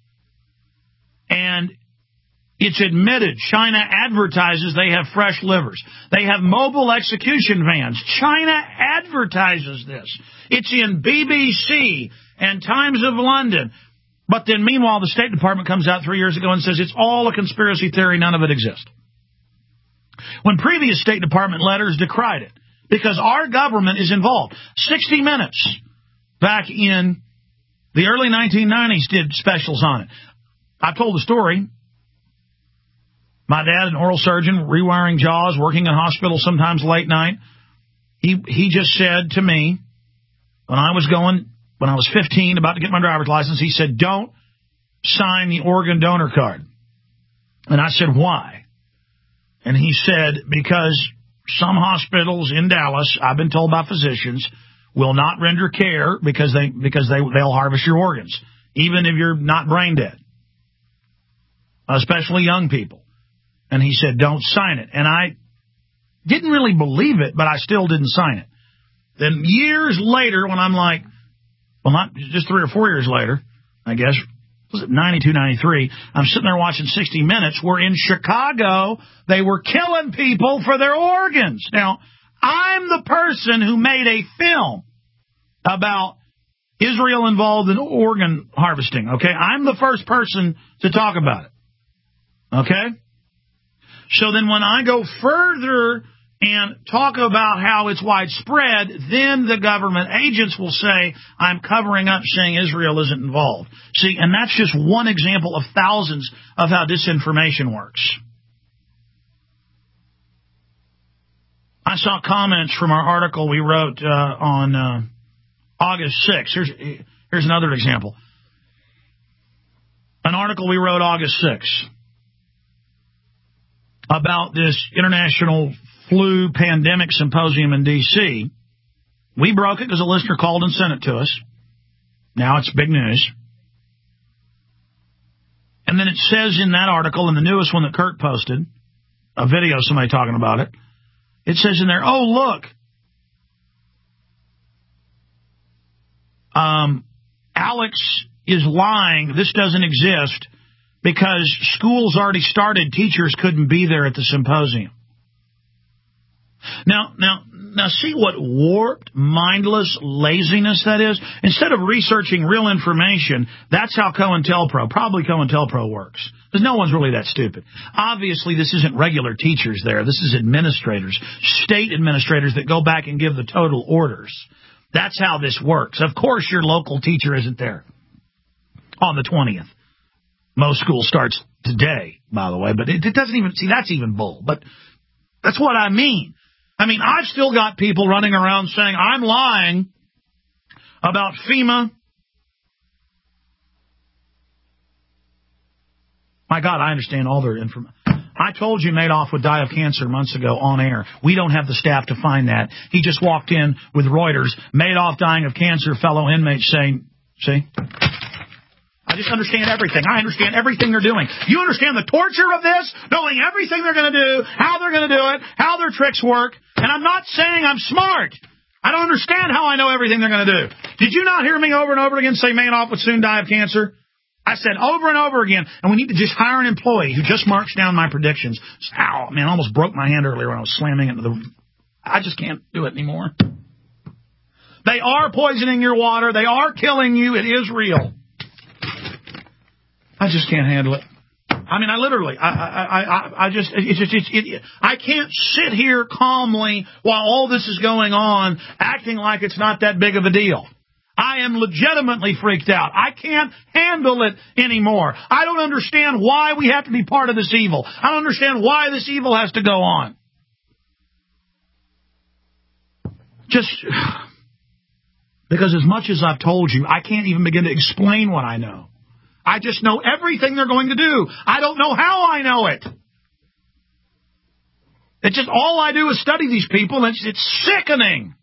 And it's admitted China advertises they have fresh livers. They have mobile execution vans. China advertises this. It's in BBC and Times of London. But then meanwhile, the State Department comes out 3 years ago and says it's all a conspiracy theory. None of it exists. When previous State Department letters decried it because our government is involved. 60 Minutes back in the early 1990s did specials on it. I told the story. My dad, an oral surgeon, rewiring jaws, working in hospitals sometimes late night. He just said to me, when I was going when I was 15, about to get my driver's license, he said, don't sign the organ donor card. And I said, why? And he said, because some hospitals in Dallas, I've been told by physicians, will not render care because they'll harvest your organs, even if you're not brain dead, especially young people. And he said, don't sign it. And I didn't really believe it, but I still didn't sign it. Then years later, when I'm like, well, not just 3 or 4 years later, I guess, was it 92, 93, I'm sitting there watching 60 Minutes, where in Chicago, they were killing people for their organs. Now, I'm the person who made a film about Israel involved in organ harvesting, okay? I'm the first person to talk about it, okay? So then when I go further and talk about how it's widespread, then the government agents will say, I'm covering up saying Israel isn't involved. See, and that's just one example of thousands of how disinformation works. I saw comments from our article we wrote on August 6th. Here's another example. An article we wrote August 6th about this international flu pandemic symposium in D.C. We broke it because a listener called and sent it to us. Now it's big news. And then it says in that article, in the newest one that Kurt posted, a video of somebody talking about it, it says in there, oh, look, Alex is lying. This doesn't exist because schools already started. Teachers couldn't be there at the symposium. Now, see what warped, mindless laziness that is? Instead of researching real information, that's how COINTELPRO works. Because no one's really that stupid. Obviously, this isn't regular teachers there. This is administrators, state administrators that go back and give the total orders. That's how this works. Of course, your local teacher isn't there on the 20th. Most school starts today, by the way, but it doesn't even, see, that's even bull. But that's what I mean. I mean, I've still got people running around saying I'm lying about FEMA. My God, I understand all their information. I told you Madoff would die of cancer months ago on air. We don't have the staff to find that. He just walked in with Reuters. Madoff dying of cancer, fellow inmates saying, see? I just understand everything. I understand everything they're doing. You understand the torture of this? Knowing everything they're going to do, how they're going to do it, how their tricks work. And I'm not saying I'm smart. I don't understand how I know everything they're going to do. Did you not hear me over and over again say Madoff would soon die of cancer? I said over and over again, and we need to just hire an employee who just marks down my predictions. Ow, man, I almost broke my hand earlier when I was slamming into the... I just can't do it anymore. They are poisoning your water. They are killing you. It is real. I just can't handle it. I mean, I can't sit here calmly while all this is going on, acting like it's not that big of a deal. I am legitimately freaked out. I can't handle it anymore. I don't understand why we have to be part of this evil. I don't understand why this evil has to go on. Just because as much as I've told you, I can't even begin to explain what I know. I just know everything they're going to do. I don't know how I know it. It's just all I do is study these people, and it's sickening.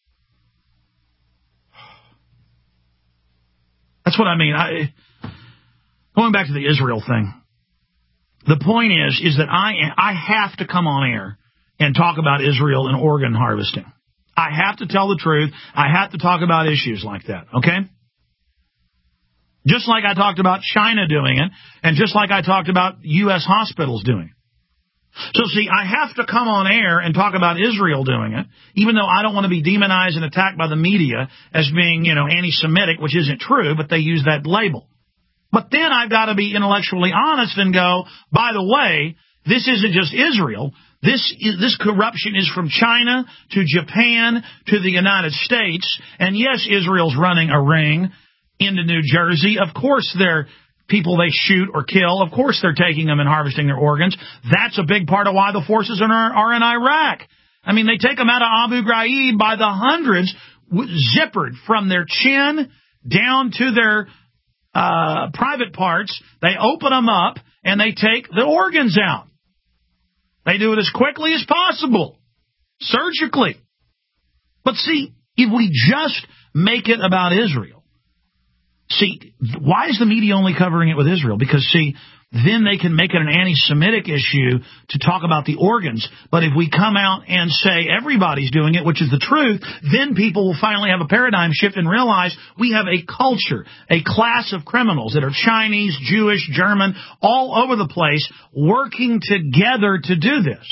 That's what I mean. Going back to the Israel thing, the point is that I have to come on air and talk about Israel and organ harvesting. I have to tell the truth. I have to talk about issues like that, okay? Just like I talked about China doing it, and just like I talked about U.S. hospitals doing it. So, see, I have to come on air and talk about Israel doing it, even though I don't want to be demonized and attacked by the media as being, anti-Semitic, which isn't true, but they use that label. But then I've got to be intellectually honest and go, by the way, this isn't just Israel. This corruption is from China to Japan to the United States. And yes, Israel's running a ring into New Jersey. Of course, they're people they shoot or kill. Of course, they're taking them and harvesting their organs. That's a big part of why the forces are in Iraq. I mean, they take them out of Abu Ghraib by the hundreds, zippered from their chin down to their private parts. They open them up, and they take the organs out. They do it as quickly as possible, surgically. But see, if we just make it about Israel, see, why is the media only covering it with Israel? Because, see, then they can make it an anti-Semitic issue to talk about the organs. But if we come out and say everybody's doing it, which is the truth, then people will finally have a paradigm shift and realize we have a culture, a class of criminals that are Chinese, Jewish, German, all over the place, working together to do this.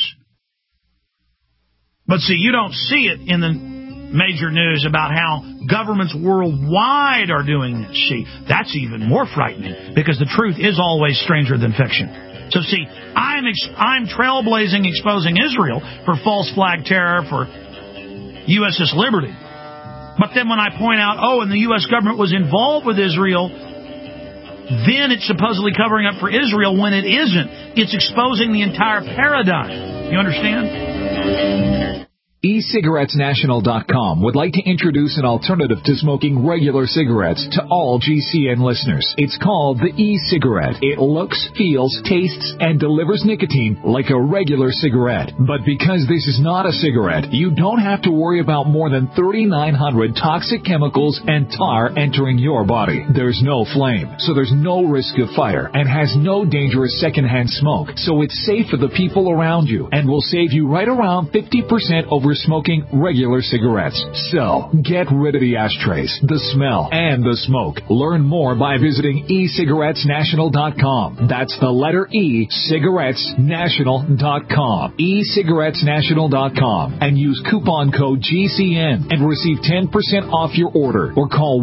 But see, you don't see it in the major news about how governments worldwide are doing this. See, that's even more frightening because the truth is always stranger than fiction. So see, I'm trailblazing, exposing Israel for false flag terror, for USS Liberty. But then when I point out, and the U.S. government was involved with Israel, then it's supposedly covering up for Israel when it isn't. It's exposing the entire paradigm. You understand? eCigarettesNational.com would like to introduce an alternative to smoking regular cigarettes to all GCN listeners. It's called the e-cigarette. It looks, feels, tastes, and delivers nicotine like a regular cigarette. But because this is not a cigarette, you don't have to worry about more than 3,900 toxic chemicals and tar entering your body. There's no flame, so there's no risk of fire, and has no dangerous secondhand smoke, so it's safe for the people around you and will save you right around 50% over smoking regular cigarettes. So, get rid of the ashtrays, the smell, and the smoke. Learn more by visiting eCigarettesNational.com. That's the letter E, cigarettesnational.com. eCigarettesNational.com. And use coupon code GCN and receive 10% off your order. Or call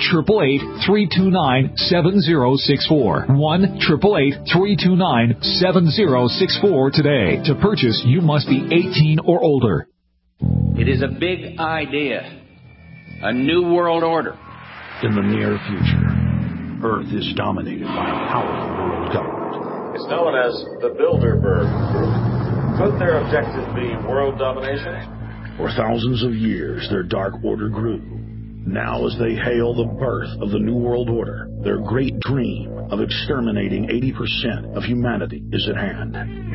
1-888-329-7064. 1-888-329-7064 today. To purchase, you must be 18 or older. It is a big idea, a new world order. In the near future, Earth is dominated by a powerful world government. It's known as the Bilderberg Group. Could their objective be world domination? For thousands of years, their dark order grew. Now, as they hail the birth of the New World Order, their great dream of exterminating 80% of humanity is at hand.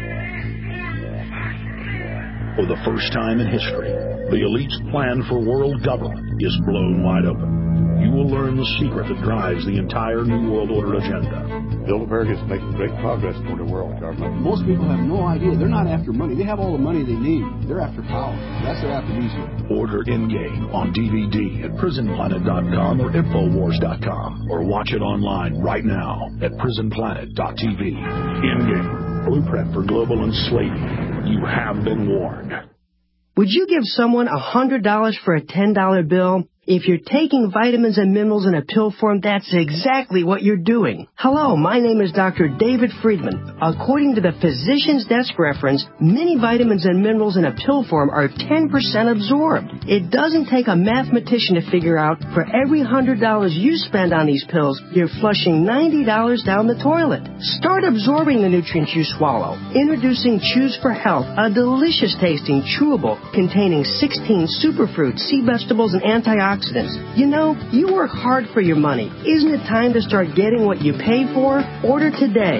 For the first time in history, the elite's plan for world government is blown wide open. You will learn the secret that drives the entire New World Order agenda. Bilderberg is making great progress toward a world government. Most people have no idea. They're not after money. They have all the money they need. They're after power. That's what they're after these days. Order In-Game on DVD at PrisonPlanet.com or Infowars.com, or watch it online right now at PrisonPlanet.tv. In-Game, blueprint for global enslavement. You have been warned. Would you give someone $100 for a $10 bill? If you're taking vitamins and minerals in a pill form, that's exactly what you're doing. Hello, my name is Dr. David Friedman. According to the Physician's Desk reference, many vitamins and minerals in a pill form are 10% absorbed. It doesn't take a mathematician to figure out for every $100 you spend on these pills, you're flushing $90 down the toilet. Start absorbing the nutrients you swallow. Introducing Choose for Health, a delicious tasting chewable containing 16 superfruits, sea vegetables, and antioxidants. You know, you work hard for your money. Isn't it time to start getting what you pay for? Order today.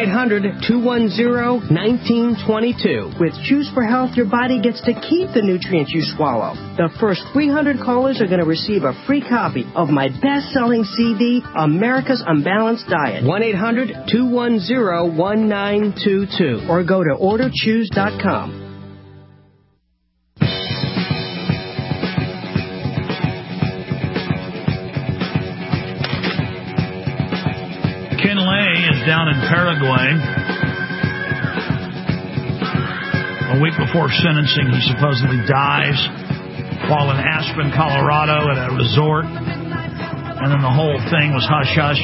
1-800-210-1922. With Choose for Health, your body gets to keep the nutrients you swallow. The first 300 callers are going to receive a free copy of my best-selling CD, America's Unbalanced Diet. 1-800-210-1922. Or go to orderchoose.com. Down in Paraguay. A week before sentencing, he supposedly dies while in Aspen, Colorado at a resort. And then the whole thing was hush-hush.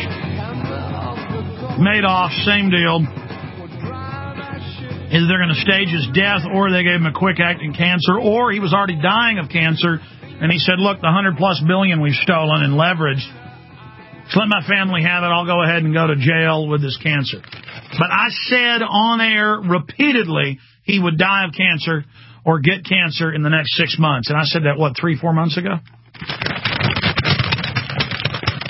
Madoff, same deal. Either they're going to stage his death or they gave him a quick-acting cancer, or he was already dying of cancer. And he said, look, the $100+ billion we've stolen and leveraged, just let my family have it. I'll go ahead and go to jail with this cancer. But I said on air repeatedly he would die of cancer or get cancer in the next 6 months. And I said that, 3-4 months ago?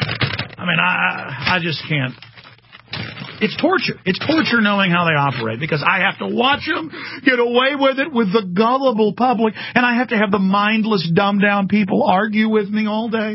I just can't. It's torture. It's torture knowing how they operate because I have to watch them get away with it with the gullible public, and I have to have the mindless, dumbed-down people argue with me all day.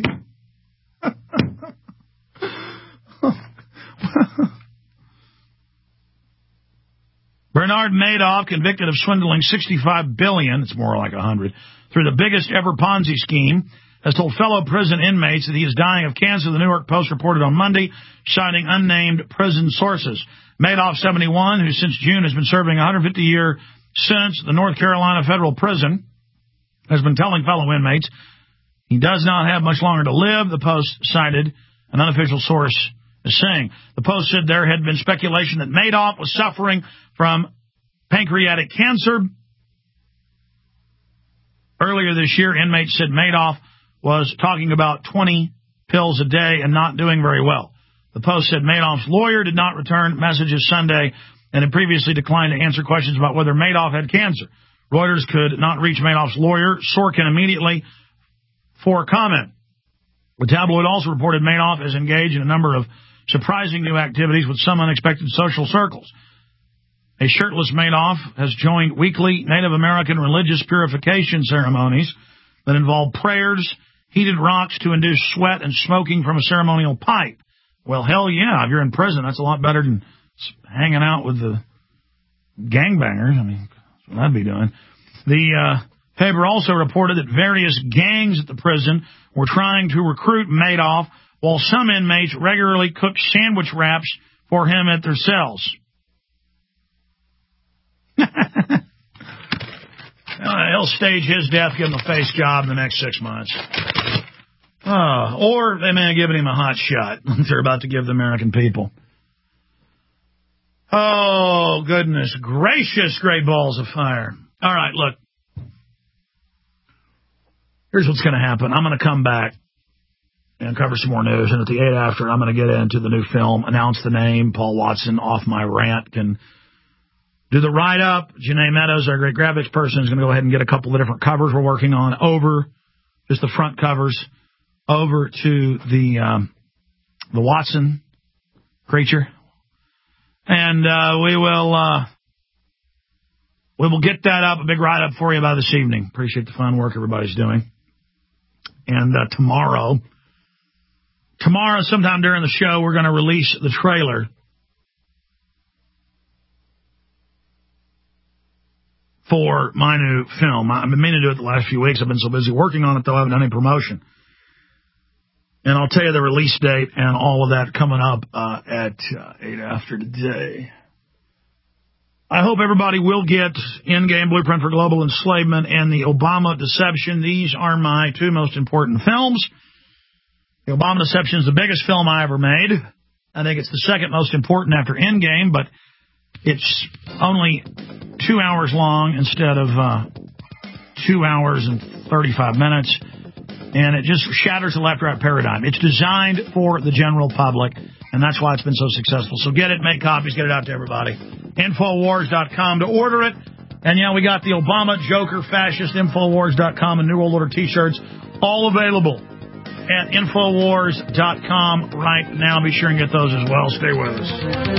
Bernard Madoff, convicted of swindling $65 billion, it's more like 100, through the biggest ever Ponzi scheme, has told fellow prison inmates that he is dying of cancer, the New York Post reported on Monday, citing unnamed prison sources. Madoff, 71, who since June has been serving a 150-year sentence at the North Carolina federal prison, has been telling fellow inmates he does not have much longer to live, the Post cited an unofficial source as saying. The Post said there had been speculation that Madoff was suffering from pancreatic cancer. Earlier this year, inmates said Madoff was talking about 20 pills a day and not doing very well. The Post said Madoff's lawyer did not return messages Sunday and had previously declined to answer questions about whether Madoff had cancer. Reuters could not reach Madoff's lawyer, Sorkin, immediately for comment. The tabloid also reported Madoff is engaged in a number of surprising new activities with some unexpected social circles. A shirtless Madoff has joined weekly Native American religious purification ceremonies that involve prayers, heated rocks to induce sweat, and smoking from a ceremonial pipe. Well, hell yeah, if you're in prison, that's a lot better than hanging out with the gangbangers. I mean, that's what I'd be doing. The paper also reported that various gangs at the prison were trying to recruit Madoff, while some inmates regularly cooked sandwich wraps for him at their cells. He'll stage his death, give him a face job in the next 6 months. Or they may have given him a hot shot they're about to give the American people. Oh, goodness gracious, great balls of fire. All right, look. Here's what's going to happen. I'm going to come back and cover some more news. And at the 8 after, I'm going to get into the new film, announce the name. Paul Watson, off my rant, can do the write-up. Janae Meadows, our great graphics person, is going to go ahead and get a couple of different covers we're working on over, just the front covers, over to the Watson creature. And we will get that up, a big write-up for you by this evening. Appreciate the fine work everybody's doing. And tomorrow, sometime during the show, we're going to release the trailer for my new film. I've been meaning to do it the last few weeks. I've been so busy working on it, though, I haven't done any promotion. And I'll tell you the release date and all of that coming up at 8 after today. I hope everybody will get In-Game Blueprint for Global Enslavement and The Obama Deception. These are my two most important films. The Obama Deception is the biggest film I ever made. I think it's the second most important after Endgame, but it's only 2 hours long instead of 2 hours and 35 minutes. And it just shatters the left-right paradigm. It's designed for the general public, and that's why it's been so successful. So get it, make copies, get it out to everybody. Infowars.com to order it. And, yeah, we got the Obama Joker Fascist, Infowars.com, and New World Order T-shirts, all available at Infowars.com right now. Be sure and get those as well. Stay with us.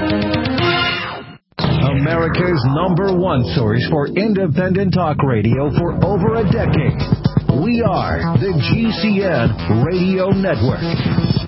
America's #1 source for independent talk radio for over a decade. We are the GCN Radio Network.